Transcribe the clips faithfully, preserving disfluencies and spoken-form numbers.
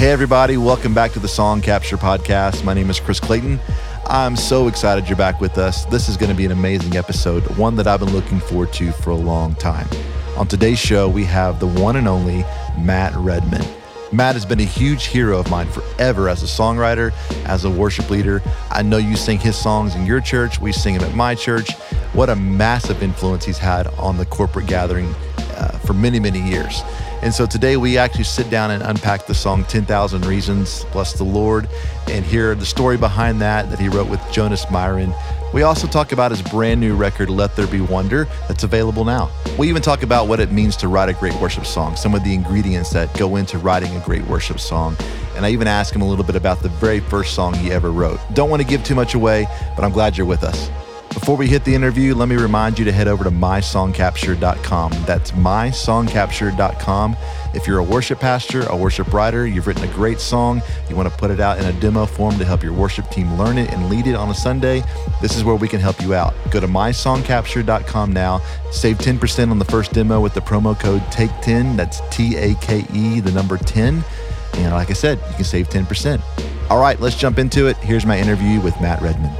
Hey everybody, welcome back to the Song Capture Podcast. My name is Chris Clayton. I'm so excited you're back with us. This is going to be an amazing episode, one that I've been looking forward to for a long time. On today's show, we have the one and only Matt Redman. Matt has been a huge hero of mine forever as a songwriter, as a worship leader. I know you sing his songs in your church. We sing them at my church. What a massive influence he's had on the corporate gathering uh, for many, many years. And so today we actually sit down and unpack the song ten thousand Reasons, Bless the Lord, and hear the story behind that that he wrote with Jonas Myrin. We also talk about his brand new record, Let There Be Wonder, that's available now. We even talk about what it means to write a great worship song, some of the ingredients that go into writing a great worship song. And I even ask him a little bit about the very first song he ever wrote. Don't want to give too much away, but I'm glad you're with us. Before we hit the interview, let me remind you to head over to my song capture dot com. That's my song capture dot com. If you're a worship pastor, a worship writer, you've written a great song, you want to put it out in a demo form to help your worship team learn it and lead it on a Sunday, this is where we can help you out. Go to my song capture dot com now. Save ten percent on the first demo with the promo code take ten. That's T A K E, the number ten. And like I said, you can save ten percent. All right, let's jump into it. Here's my interview with Matt Redman.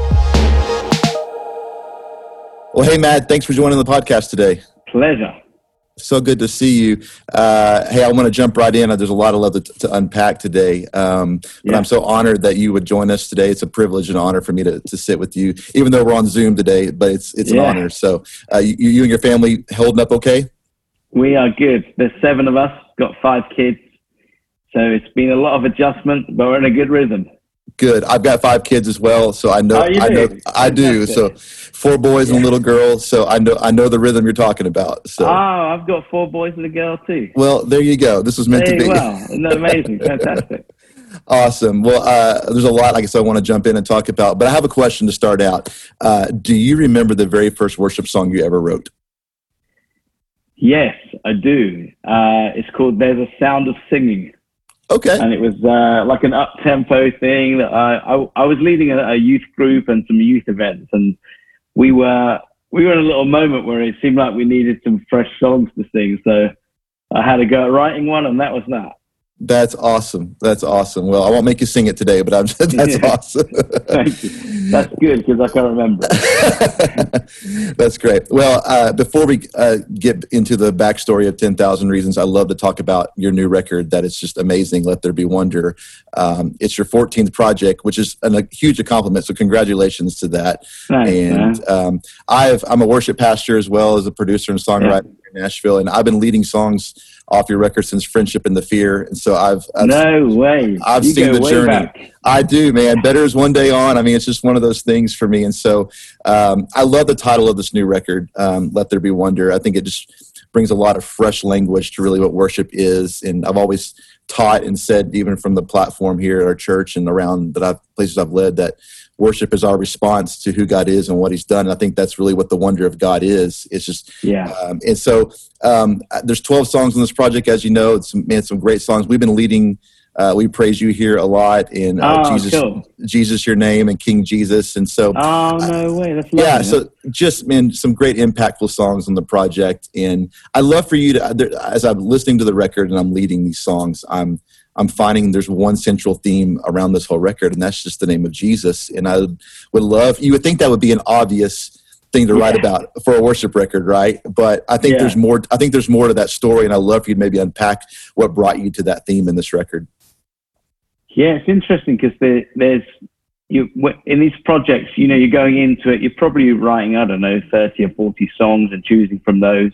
Well, hey, Matt, thanks for joining the podcast today. Pleasure. So good to see you. Uh, hey, I want to jump right in. There's a lot of love to, to unpack today. Um, but yeah. I'm so honored that you would join us today. It's a privilege and honor for me to, to sit with you, even though we're on Zoom today, but it's it's yeah. an honor. So uh, you, you and your family holding up okay? We are good. There's seven of us, got five kids. So it's been a lot of adjustment, but we're in a good rhythm. Good. I've got five kids as well, so I know. Oh, you I know. do? I do. So four boys yeah. and a little girl. So I know. I know the rhythm you're talking about. So. Oh, I've got four boys and a girl too. Well, there you go. This was meant hey, to be. Wow, isn't that amazing? Fantastic. Awesome. Well, uh, there's a lot, I guess, I want to jump in and talk about. But I have a question to start out. Uh, do you remember the very first worship song you ever wrote? Yes, I do. Uh, it's called "There's a Sound of Singing." Okay. And it was uh, like an up-tempo thing. That I, I I was leading a, a youth group and some youth events, and we were we were in a little moment where it seemed like we needed some fresh songs to sing. So I had to go at writing one, and that was that. That's awesome. That's awesome. Well, I won't make you sing it today, but I'm just, that's yeah. awesome. Thank you. That's good because I can't remember. That's great. Well, uh, before we uh, get into the backstory of ten thousand Reasons, I love to talk about your new record that is just amazing, Let There Be Wonder. Um, it's your fourteenth project, which is an, a huge accomplishment, so congratulations to that. Thanks, and um, I've, I'm a worship pastor as well as a producer and songwriter yeah. in Nashville, and I've been leading songs off your record since Friendship and the Fear. And so I've, I've no way. I've you seen the journey. Back. I do, man. Better is one day on. I mean, it's just one of those things for me. And so um, I love the title of this new record, um, Let There Be Wonder. I think it just brings a lot of fresh language to really what worship is. And I've always taught and said, even from the platform here at our church and around that I've places I've led, that worship is our response to who God is and what he's done. And I think that's really what the wonder of God is. It's just, yeah. Um, and so um, there's twelve songs on this project, as you know. It's some, man, some great songs. We've been leading, uh, we praise you here a lot in uh, oh, Jesus, cool. Jesus, your name, and King Jesus. And so, oh, no way. That's lovely, yeah. man. So just, man, some great impactful songs on the project. And I'd love for you to, as I'm listening to the record and I'm leading these songs, I'm, I'm finding there's one central theme around this whole record, and that's just the name of Jesus. And I would love, you would think that would be an obvious thing to yeah. write about for a worship record, right? But I think yeah. there's more, I think there's more to that story, and I'd love for you to maybe unpack what brought you to that theme in this record. Yeah, it's interesting because there, there's, you in these projects, you know, you're going into it, you're probably writing, I don't know, thirty or forty songs and choosing from those.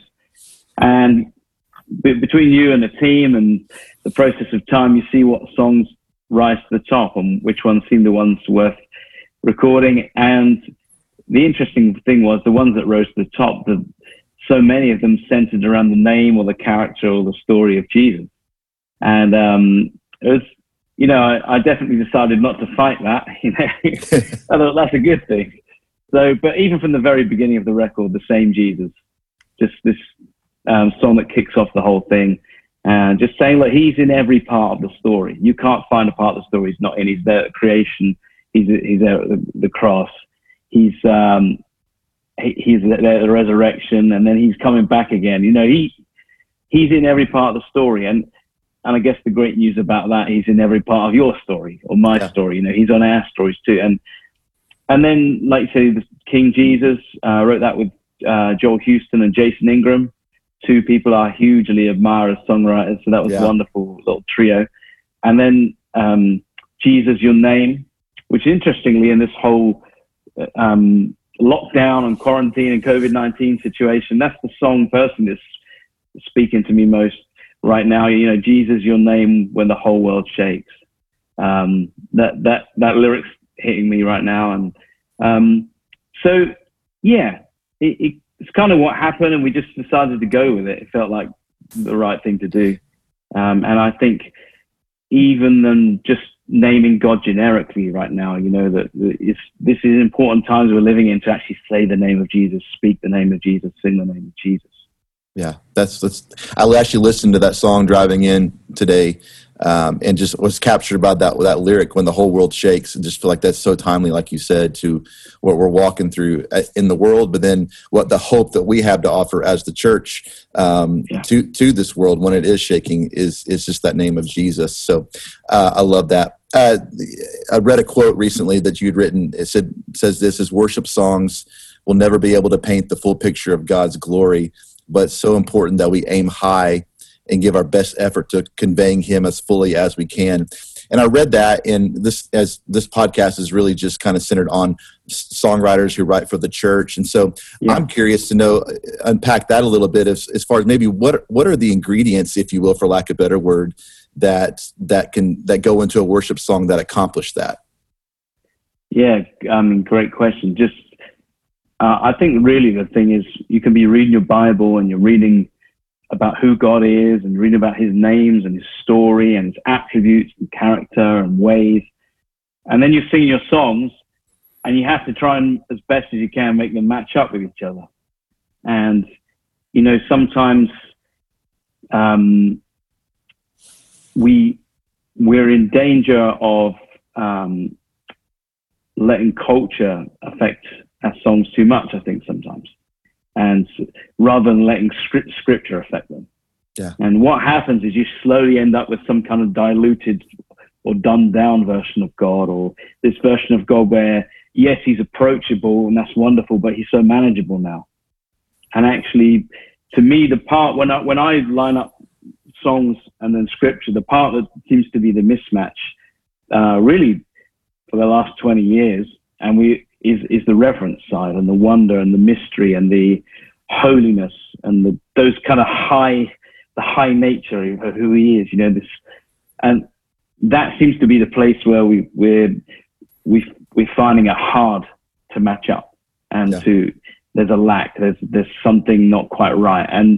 And between you and the team and the process of time, you see what songs rise to the top and which ones seem the ones worth recording. And the interesting thing was the ones that rose to the top, the, so many of them centered around the name or the character or the story of Jesus. And um, it was, you know, I, I definitely decided not to fight that. You know, I thought that's a good thing. So, but even from the very beginning of the record, the same Jesus, just this Um, song that kicks off the whole thing, and just saying, look, he's in every part of the story. You can't find a part of the story he's not in. He's there at creation. He's he's there at the, the cross. He's um, he, he's there at the resurrection, and then he's coming back again. You know, he he's in every part of the story. And and I guess the great news about that, he's in every part of your story or my yeah. story. You know, he's on our stories too. And and then, like you say, the King Jesus, uh, wrote that with uh, Joel Houston and Jason Ingram, two people I hugely admire as songwriters. So that was yeah. a wonderful little trio. And then um, Jesus, Your Name, which interestingly in this whole um, lockdown and quarantine and COVID nineteen situation, that's the song personally that's speaking to me most right now. You know, Jesus, Your Name, when the whole world shakes. Um, that that that lyric's hitting me right now, and um, so yeah, it, it, it's kind of what happened, and we just decided to go with it. It felt like the right thing to do, um, and I think even than just naming God generically right now, you know, that it's, this is important times we're living in to actually say the name of Jesus, speak the name of Jesus, sing the name of Jesus. Yeah, that's that's. I actually listened to that song driving in today, um, and just was captured by that that lyric, when the whole world shakes, and just feel like that's so timely, like you said, to what we're walking through in the world, but then what the hope that we have to offer as the church um, yeah. to to this world when it is shaking is is just that name of Jesus. So uh, I love that. Uh, I read a quote recently that you'd written. It said says this is worship songs will never be able to paint the full picture of God's glory, but it's so important that we aim high and give our best effort to conveying him as fully as we can. And I read that, and this, as this podcast is really just kind of centered on songwriters who write for the church. And so yeah. I'm curious to know, unpack that a little bit as, as far as maybe what, what are the ingredients, if you will, for lack of a better word, that, that can, that go into a worship song that accomplish that? Yeah. I mean, great question. Just, Uh, I think really the thing is you can be reading your Bible and you're reading about who God is and reading about his names and his story and his attributes and character and ways. And then you're singing your songs and you have to try and, as best as you can, make them match up with each other. And, you know, sometimes um, we, we're in danger of um, letting culture affect our songs too much, I think, sometimes, and rather than letting script, scripture affect them. Yeah. And what happens is you slowly end up with some kind of diluted or dumbed down version of God, or this version of God where, yes, he's approachable and that's wonderful, but he's so manageable now. And actually, to me, the part when I, when I line up songs and then scripture, the part that seems to be the mismatch, uh, really for the last twenty years, and we, is is the reverence side and the wonder and the mystery and the holiness and the, those kind of high, the high nature of who he is, you know, this, and that seems to be the place where we, we're, we, we're finding it hard to match up and yeah. to, there's a lack, there's, there's something not quite right. And,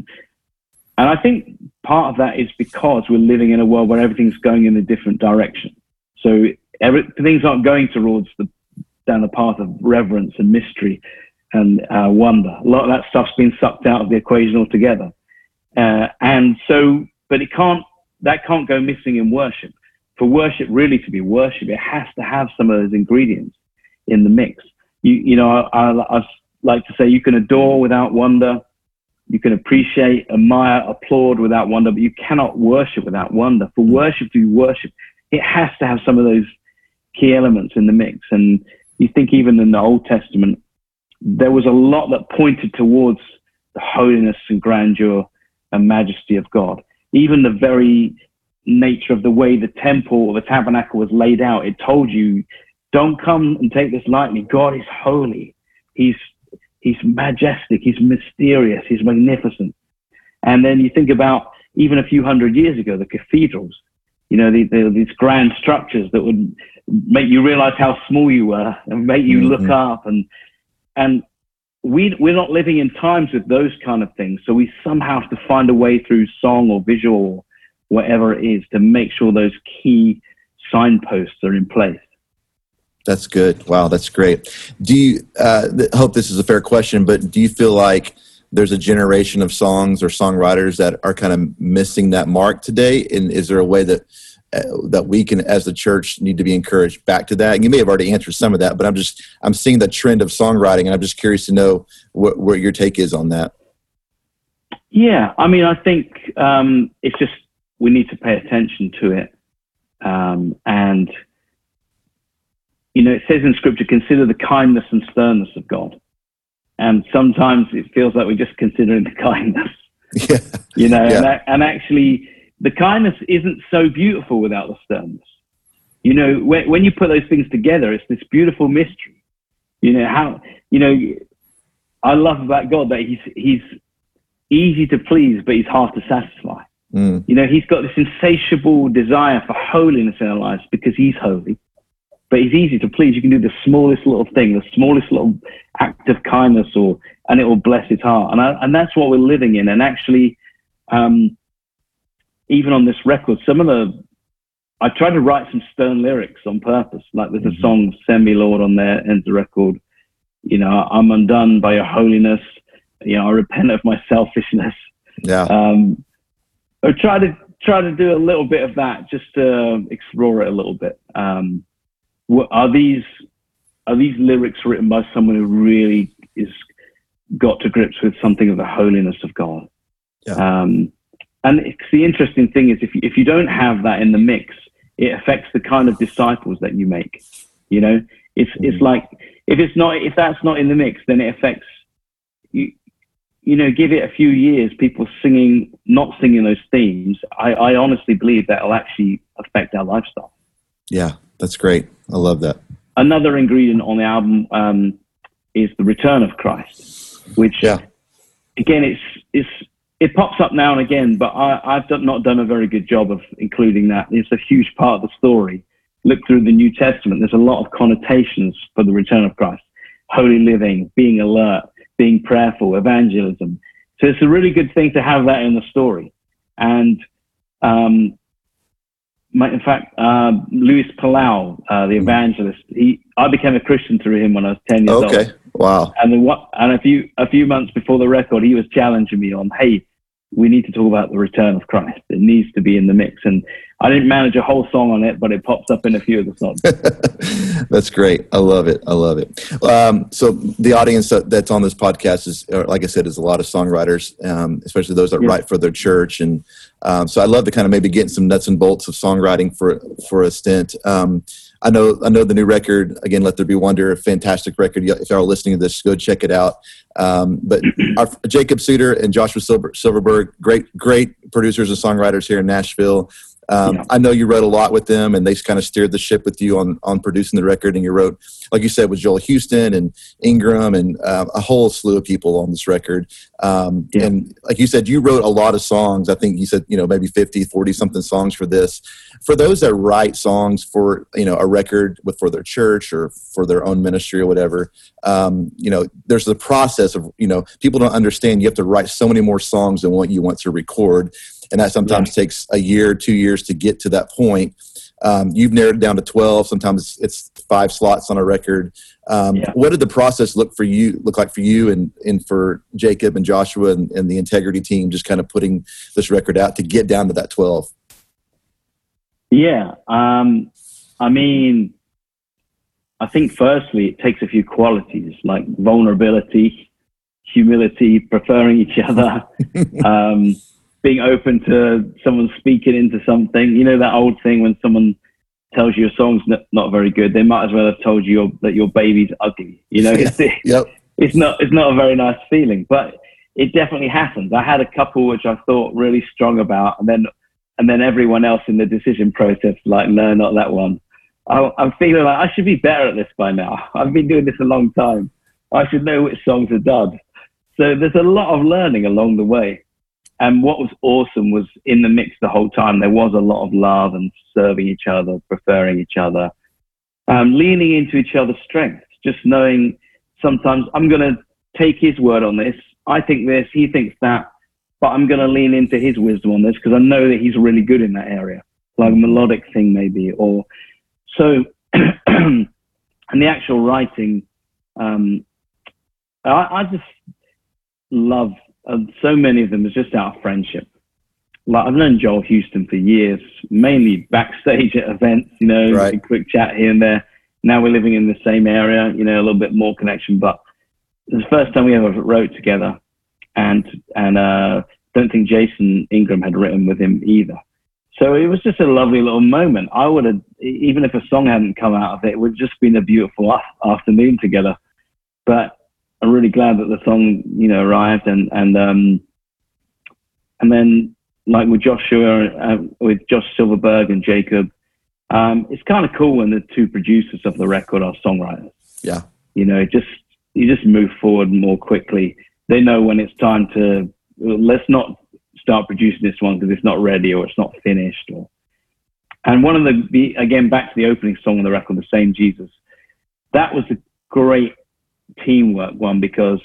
and I think part of that is because we're living in a world where everything's going in a different direction. So every, things aren't going towards the, down the path of reverence and mystery and uh, wonder. A lot of that stuff's been sucked out of the equation altogether. Uh, and so, but it can't, that can't go missing in worship. For worship really to be worship, it has to have some of those ingredients in the mix. You, you know, I, I, I like to say you can adore without wonder. You can appreciate, admire, applaud without wonder, but you cannot worship without wonder. For worship to be worship, it has to have some of those key elements in the mix. And you think even in the Old Testament, there was a lot that pointed towards the holiness and grandeur and majesty of God. Even the very nature of the way the temple or the tabernacle was laid out, it told you, don't come and take this lightly. God is holy. He's, he's majestic. He's mysterious. He's magnificent. And then you think about even a few hundred years ago, the cathedrals, you know, the, the, these grand structures that would make you realize how small you were and make you mm-hmm. look up. And, and we, we're not living in times with those kind of things. So we somehow have to find a way through song or visual or whatever it is to make sure those key signposts are in place. That's good. Wow. That's great. Do you, uh, I hope this is a fair question, but do you feel like there's a generation of songs or songwriters that are kind of missing that mark today? And is there a way that uh, that we can, as the church, need to be encouraged back to that? And you may have already answered some of that, but I'm just I'm seeing the trend of songwriting, and I'm just curious to know what, what your take is on that. Yeah, I mean, I think um, it's just we need to pay attention to it. Um, and, you know, it says in Scripture, consider the kindness and sternness of God. And sometimes it feels like we're just considering the kindness, yeah. you know, yeah. and, and actually the kindness isn't so beautiful without the sternness. You know, when, when you put those things together, it's this beautiful mystery. You know, how, you know, I love about God that he's, he's easy to please, but he's hard to satisfy. Mm. You know, he's got this insatiable desire for holiness in our lives because he's holy, but he's easy to please. You can do the smallest little thing, the smallest little act of kindness, or, and it will bless his heart. And I, and that's what we're living in. And actually, um, even on this record, some of the, I tried to write some stern lyrics on purpose. Like there's a song, Send Me Lord, on there, ends the record. You know, I'm undone by your holiness. You know, I repent of my selfishness. Yeah. Um, I try to try to do a little bit of that, just to explore it a little bit. Um, what, are these are these lyrics written by someone who really is got to grips with something of the holiness of God? Yeah. Um, and it's, the interesting thing is, if you, if you don't have that in the mix, it affects the kind of disciples that you make. You know, it's mm-hmm. it's like if it's not if that's not in the mix, then it affects you. You know, give it a few years, people singing, not singing those themes. I, I honestly believe that will actually affect our lifestyle. Yeah, that's great. I love that. Another ingredient on the album um, is the return of Christ, which yeah. again, it's it's it pops up now and again, but I, I've done, not done a very good job of including that. It's a huge part of the story. Look through the New Testament. There's a lot of connotations for the return of Christ: holy living, being alert, being prayerful, evangelism. So it's a really good thing to have that in the story. And um, my, in fact, uh, Luis Palau, uh, the evangelist, he I became a Christian through him when I was ten years okay. old. Okay, wow. And then what? And a few a few months before the record, he was challenging me on, hey, we need to talk about the return of Christ. It needs to be in the mix. And I didn't manage a whole song on it, but it pops up in a few of the songs. That's great. I love it. I love it. Um, so the audience that, that's on this podcast is, like I said, is a lot of songwriters, um, especially those that yeah. write for their church. And um, so I'd love to kind of maybe get some nuts and bolts of songwriting for for a stint. Um, I know I know the new record, again, Let There Be Wonder, a fantastic record. If y'all are listening to this, go check it out. Um, but our, Jacob Suter and Joshua Silver, Silverberg, great, great producers and songwriters here in Nashville. Um, yeah. I know you wrote a lot with them, and they kind of steered the ship with you on, on producing the record. And you wrote, like you said, with Joel Houston and Ingram and uh, a whole slew of people on this record. Um, yeah. And like you said, you wrote a lot of songs. I think you said, you know, maybe fifty, forty something songs for this. For those that write songs for, you know, a record with for their church or for their own ministry or whatever, um, you know, there's the process of, you know, people don't understand you have to write so many more songs than what you want to record. And that sometimes yeah. takes a year, two years to get to that point. Um, you've narrowed it down to twelve. Sometimes it's five slots on a record. Um, yeah. What did the process look for you, look like for you and, and for Jacob and Joshua and, and the Integrity team, just kind of putting this record out to get down to that twelve? Yeah. Um, I mean, I think firstly, it takes a few qualities like vulnerability, humility, preferring each other, um, being open to someone speaking into something. You know, that old thing when someone tells you a song's not, not very good, they might as well have told you your, that your baby's ugly. You know, yeah. it's, yep. it's not it's not a very nice feeling, but it definitely happens. I had a couple which I thought really strong about, and then and then everyone else in the decision process like, no, not that one. I, I'm feeling like I should be better at this by now. I've been doing this a long time. I should know which songs are duds. So there's a lot of learning along the way. And what was awesome was in the mix the whole time, there was a lot of love and serving each other, preferring each other, um, leaning into each other's strengths, just knowing sometimes I'm going to take his word on this. I think this, he thinks that, but I'm going to lean into his wisdom on this because I know that he's really good in that area, like a melodic thing maybe. Or so, and the actual writing, um, I, I just love Uh, so many of them is just out of friendship. Like I've known Joel Houston for years, mainly backstage at events, you know, right. a quick chat here and there. Now we're living in the same area, you know, a little bit more connection, but it was the first time we ever wrote together. And, and, uh, don't think Jason Ingram had written with him either. So it was just a lovely little moment. I would have, even if a song hadn't come out of it, it would have just been a beautiful afternoon together. But I'm really glad that the song, you know, arrived. And and um, and then, like with Joshua, uh, with Josh Silverberg and Jacob, um, it's kind of cool when the two producers of the record are songwriters. Yeah. You know, it just you just move forward more quickly. They know when it's time to, let's not start producing this one because it's not ready or it's not finished. Or, and one of the, again, back to the opening song on the record, The Same Jesus, that was a great teamwork one because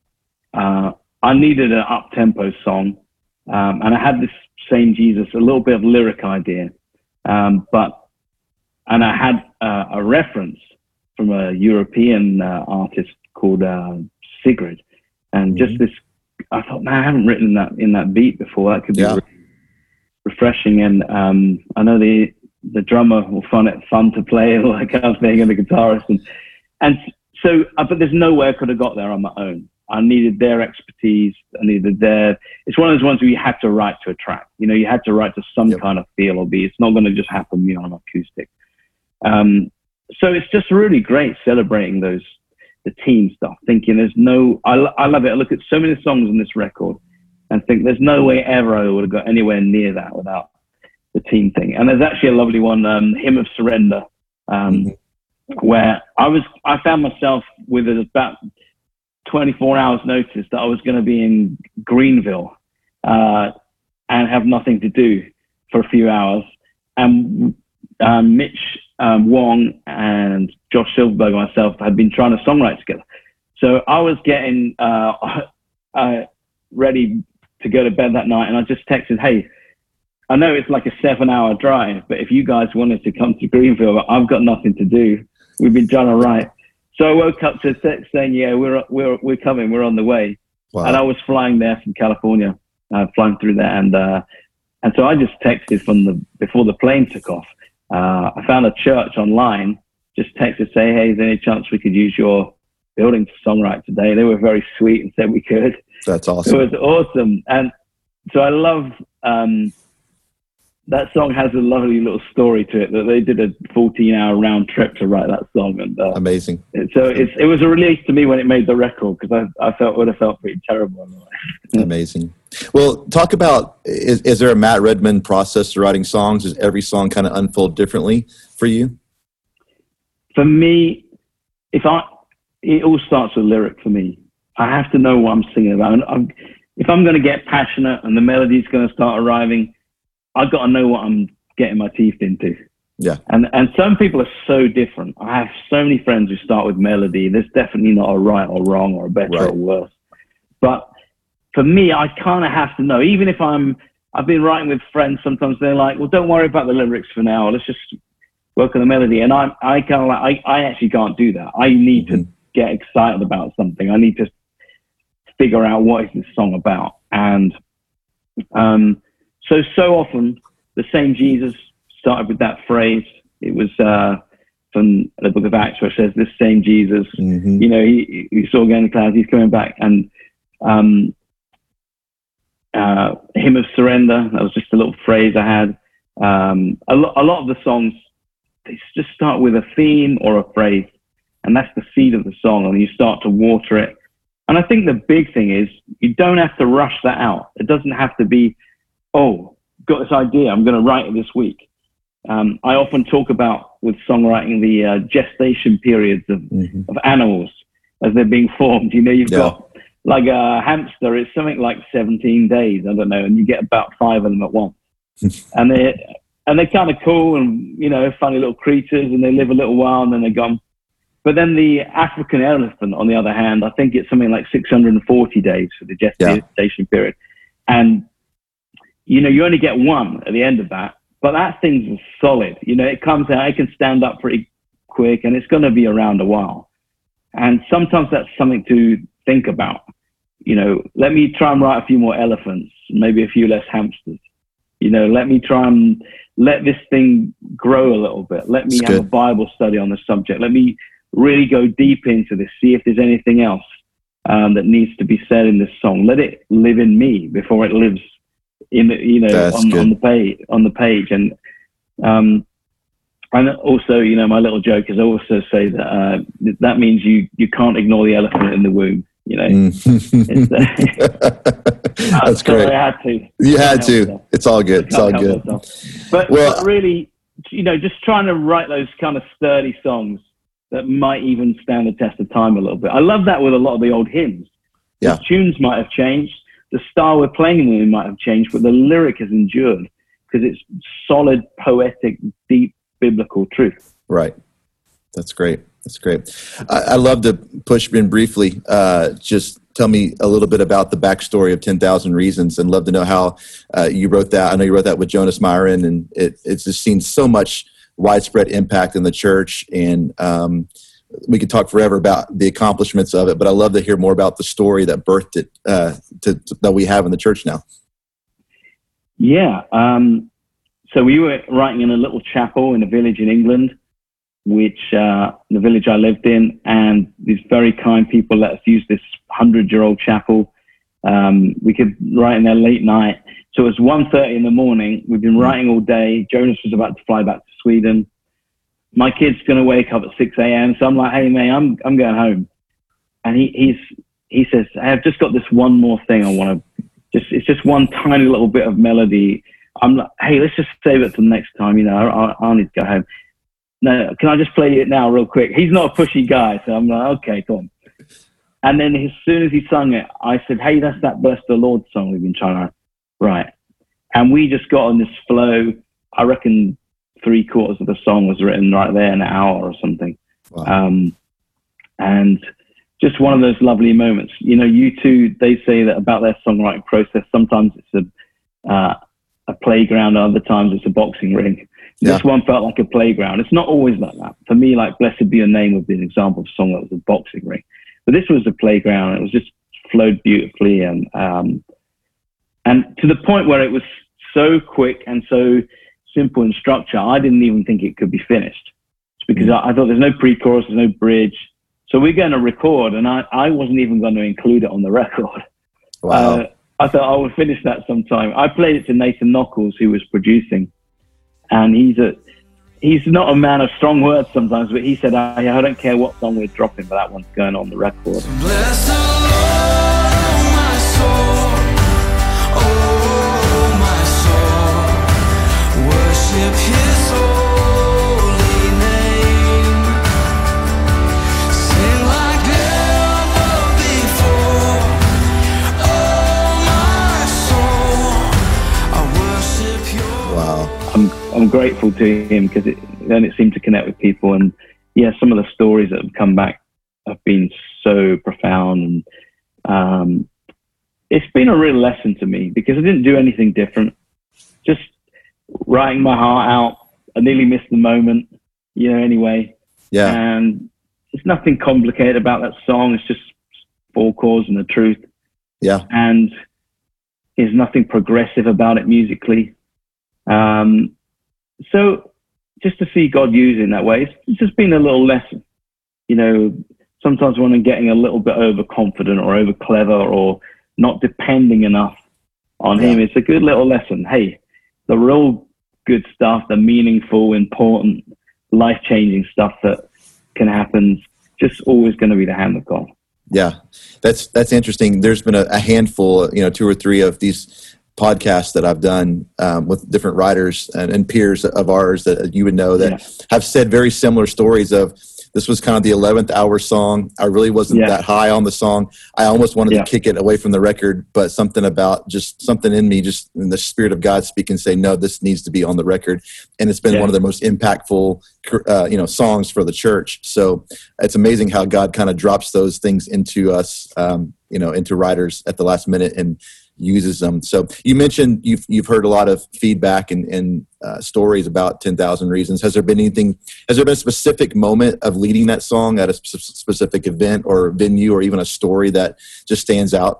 uh, I needed an up-tempo song, um, and I had this Same Jesus, a little bit of lyric idea, um, but, and I had uh, a reference from a European uh, artist called uh, Sigrid, and mm-hmm. just this, I thought, man, I haven't written that in that beat before. That could be yeah. re- refreshing. And um, I know the the drummer will find it fun to play, and all that kind of thing, and the guitarist. And, and so, uh, but there's no way I could have got there on my own. I needed their expertise. I needed their, it's one of those ones where you had to write to a track. You know, you had to write to some yep. kind of feel or beat. It's not going to just happen, you know, on acoustic. Um, so it's just really great celebrating those, the team stuff, thinking there's no, I, I love it. I look at so many songs on this record and think there's no way ever I would have got anywhere near that without the team thing. And there's actually a lovely one, um, Hymn of Surrender, um, mm-hmm. where I was, I found myself with about twenty-four hours notice that I was going to be in Greenville uh, and have nothing to do for a few hours. And um, Mitch um, Wong and Josh Silverberg and myself had been trying to songwrite together. So I was getting uh, uh, ready to go to bed that night, and I just texted, hey, I know it's like a seven hour drive, but if you guys wanted to come to Greenville, I've got nothing to do. We've been trying to write. So I woke up to a text saying, yeah, we're, we're, we're coming. We're on the way. Wow. And I was flying there from California, uh, flying through there. And, uh, and so I just texted from the, before the plane took off. Uh, I found a church online, just texted, say, hey, is there any chance we could use your building to songwrite today? They were very sweet and said we could. That's awesome. It was awesome. And so I love, um, that song has a lovely little story to it, that they did a fourteen hour round trip to write that song. And uh, amazing. So it's, it was a relief to me when it made the record, because I, I felt would have felt pretty terrible. Amazing. Well, talk about, is, is there a Matt Redman process to writing songs? Does every song kind of unfold differently for you? For me, if I, it all starts with lyric for me. I have to know what I'm singing about. And I'm, if I'm going to get passionate and the melody's going to start arriving, I've got to know what I'm getting my teeth into. Yeah. And and some people are so different. I have so many friends who start with melody. There's definitely not a right or wrong or a better right. or worse. But for me, I kind of have to know, even if I'm, I've been writing with friends, sometimes they're like, well, don't worry about the lyrics for now. Let's just work on the melody. And I, I kind of like, I, I actually can't do that. I need mm-hmm. to get excited about something. I need to figure out what is this song about. And, um, So, so often, The Same Jesus started with that phrase. It was uh, from the book of Acts where it says, this same Jesus, mm-hmm. you know, he, he saw again in the clouds, he's coming back. And um, uh, Hymn of Surrender, that was just a little phrase I had. Um, a, lo- a lot of the songs, they just start with a theme or a phrase, and that's the seed of the song, and you start to water it. And I think the big thing is, you don't have to rush that out. It doesn't have to be, oh, got this idea, I'm going to write it this week. Um, I often talk about, with songwriting, the uh, gestation periods of, mm-hmm. of animals as they're being formed. You know, you've yeah. got like a hamster, it's something like seventeen days, I don't know, and you get about five of them at once. and, they, and they're kind of cool and, you know, funny little creatures, and they live a little while and then they're gone. But then the African elephant, on the other hand, I think it's something like six hundred forty days for the gestation yeah. period. And you know, you only get one at the end of that, but that thing's solid. You know, it comes out, it can stand up pretty quick, and it's going to be around a while. And sometimes that's something to think about. You know, let me try and write a few more elephants, maybe a few less hamsters. You know, let me try and let this thing grow a little bit. Let me that's have good. a Bible study on the subject. Let me really go deep into this, see if there's anything else um, that needs to be said in this song. Let it live in me before it lives in the, you know, on, on the page, on the page. And, um, and also, you know, my little joke is I also say that, uh, that means you, you can't ignore the elephant in the womb, you know. Mm. uh, That's great. I had to. You had to. Myself. It's all good. It's all good. But, well, but really, you know, just trying to write those kind of sturdy songs that might even stand the test of time a little bit. I love that with a lot of the old hymns. Yeah. The tunes might have changed. The style we're playing them in might have changed, but the lyric has endured because it's solid, poetic, deep, biblical truth. Right. That's great. That's great. I, I love to push in briefly. Uh, just tell me a little bit about the backstory of ten thousand Reasons, and love to know how uh, you wrote that. I know you wrote that with Jonas Myron, and it, it's just seen so much widespread impact in the church. And um, we could talk forever about the accomplishments of it, but I love to hear more about the story that birthed it uh, to, to, that we have in the church now. Yeah. Um, so we were writing in a little chapel in a village in England, which uh, the village I lived in, and these very kind people let us use this hundred-year-old chapel. Um, we could write in there late night. So it was one thirty in the morning. We've been writing all day. Jonas was about to fly back to Sweden. My kid's going to wake up at six a.m. So I'm like, hey, man, I'm I'm going home. And he he's he says, hey, I've just got this one more thing I want to, just it's just one tiny little bit of melody. I'm like, hey, let's just save it for the next time. You know, I, I, I need to go home. No, can I just play it now real quick? He's not a pushy guy. So I'm like, okay, go on. And then as soon as he sung it, I said, hey, that's that Bless the Lord song we've been trying to write. And we just got on this flow. I reckon three quarters of the song was written right there in an hour or something. Wow. Um, and just one of those lovely moments. You know, U two, they say that about their songwriting process. Sometimes it's a, uh, a playground, other times it's a boxing ring. Yeah. This one felt like a playground. It's not always like that. For me, like Blessed Be Your Name would be an example of a song that was a boxing ring. But this was a playground. It was just flowed beautifully. And, um, and to the point where it was so quick and so simple in structure, I didn't even think it could be finished. It's because I, I thought there's no pre-chorus, there's no bridge. So we're going to record, and I, I wasn't even going to include it on the record. Wow. Uh, I thought I would finish that sometime. I played it to Nathan Nockels, who was producing. And he's a he's not a man of strong words sometimes, but he said, I, I don't care what song we're dropping, but that one's going on the record. Bless the Lord, my soul, oh my soul, worship his holy name, sing like never before, oh my soul, I worship your. Wow. I'm I'm grateful to him because it, then it seemed to connect with people. And yeah, some of the stories that have come back have been so profound. And um, it's been a real lesson to me because I didn't do anything different. Just writing my heart out. I nearly missed the moment, you know, anyway. Yeah. And there's nothing complicated about that song. It's just four chords and the truth. Yeah. And there's nothing progressive about it musically. Um, so just to see God use in that way, it's, it's just been a little lesson. You know, sometimes when I'm getting a little bit overconfident or over clever or not depending enough on yeah. him, it's a good little lesson. Hey, the real good stuff, the meaningful, important, life-changing stuff that can happen, just always going to be the hand of God. Yeah, that's that's interesting. There's been a, a handful, you know, two or three of these podcasts that I've done um, with different writers and, and peers of ours that you would know that yeah. have said very similar stories of this was kind of the eleventh hour song. I really wasn't yeah. that high on the song. I almost wanted yeah. to kick it away from the record, but something about just something in me, just in the Spirit of God speaking, say, no, this needs to be on the record. And it's been yeah. one of the most impactful, uh, you know, songs for the church. So it's amazing how God kind of drops those things into us, um, you know, into writers at the last minute and uses them. So you mentioned you've you've heard a lot of feedback and, and uh, stories about ten thousand Reasons. Has there been anything, has there been a specific moment of leading that song at a sp- specific event or venue or even a story that just stands out?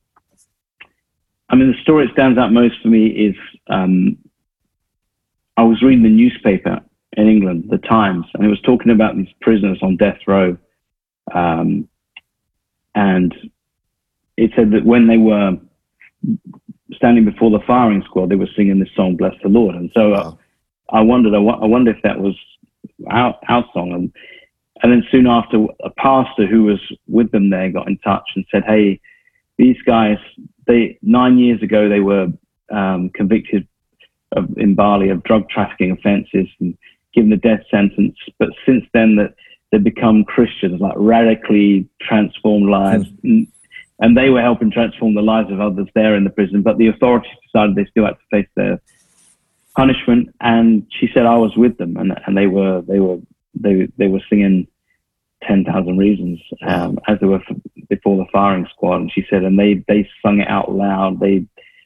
I mean, the story that stands out most for me is um, I was reading the newspaper in England, the Times, and it was talking about these prisoners on death row. Um, and it said that when they were standing before the firing squad, they were singing this song, Bless the Lord. And so Wow. I, I wondered, I, I wonder if that was our, our song. And, and then soon after, a pastor who was with them there got in touch and said, hey, these guys, they nine years ago, they were um, convicted of, in Bali of drug trafficking offenses and given the death sentence. But since then, that they've become Christians, like radically transformed lives. Mm. And they were helping transform the lives of others there in the prison. But the authorities decided they still had to face their punishment. And she said, I was with them, and, and they were they were they they were singing ten thousand Reasons um, as they were f- before the firing squad. And she said, and they they sung it out loud. They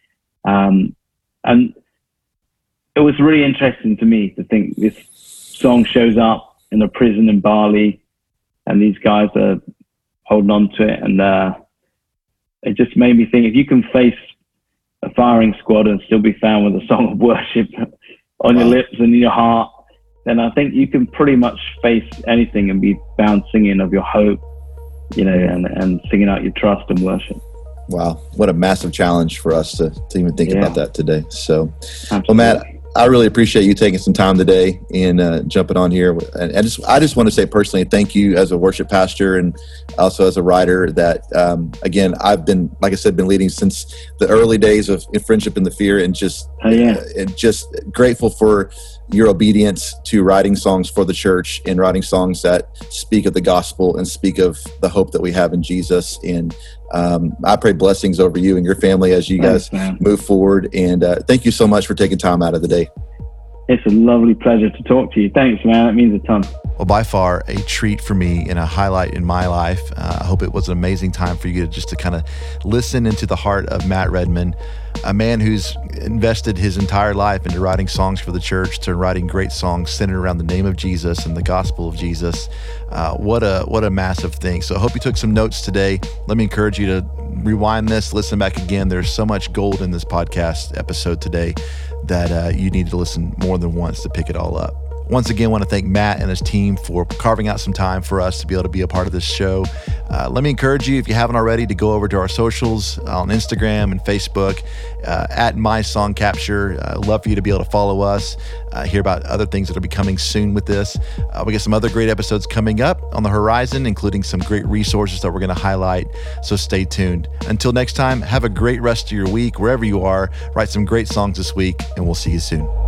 um, and it was really interesting to me to think this song shows up in a prison in Bali, and these guys are holding on to it. And uh, it just made me think, if you can face a firing squad and still be found with a song of worship on your Wow. lips and in your heart, then I think you can pretty much face anything and be found singing of your hope, you know, and, and singing out your trust and worship. Wow. What a massive challenge for us to, to even think Yeah. about that today. So, Absolutely. well, Matt, I really appreciate you taking some time today and uh, jumping on here. And I just, I just want to say personally, thank you as a worship pastor and also as a writer. That um, again, I've been, like I said, been leading since the early days of Friendship in the Fear, and just, Oh, yeah. uh, and just grateful for your obedience to writing songs for the church and writing songs that speak of the gospel and speak of the hope that we have in Jesus. And um, I pray blessings over you and your family as you Thanks, guys man. move forward. And uh, thank you so much for taking time out of the day. It's a lovely pleasure to talk to you. Thanks, man. That means a ton. Well, by far a treat for me and a highlight in my life. Uh, I hope it was an amazing time for you to just to kind of listen into the heart of Matt Redman, a man who's invested his entire life into writing songs for the church, to writing great songs centered around the name of Jesus and the gospel of Jesus. Uh, what a what a massive thing. So I hope you took some notes today. Let me encourage you to rewind this, listen back again. There's so much gold in this podcast episode today that uh, you need to listen more than once to pick it all up. Once again, I want to thank Matt and his team for carving out some time for us to be able to be a part of this show. Uh, let me encourage you, if you haven't already, to go over to our socials on Instagram and Facebook uh, at My Song Capture. Uh, love for you to be able to follow us, uh, hear about other things that will be coming soon with this. Uh, we got some other great episodes coming up on the horizon, including some great resources that we're going to highlight. So stay tuned. Until next time, have a great rest of your week wherever you are. Write some great songs this week, and we'll see you soon.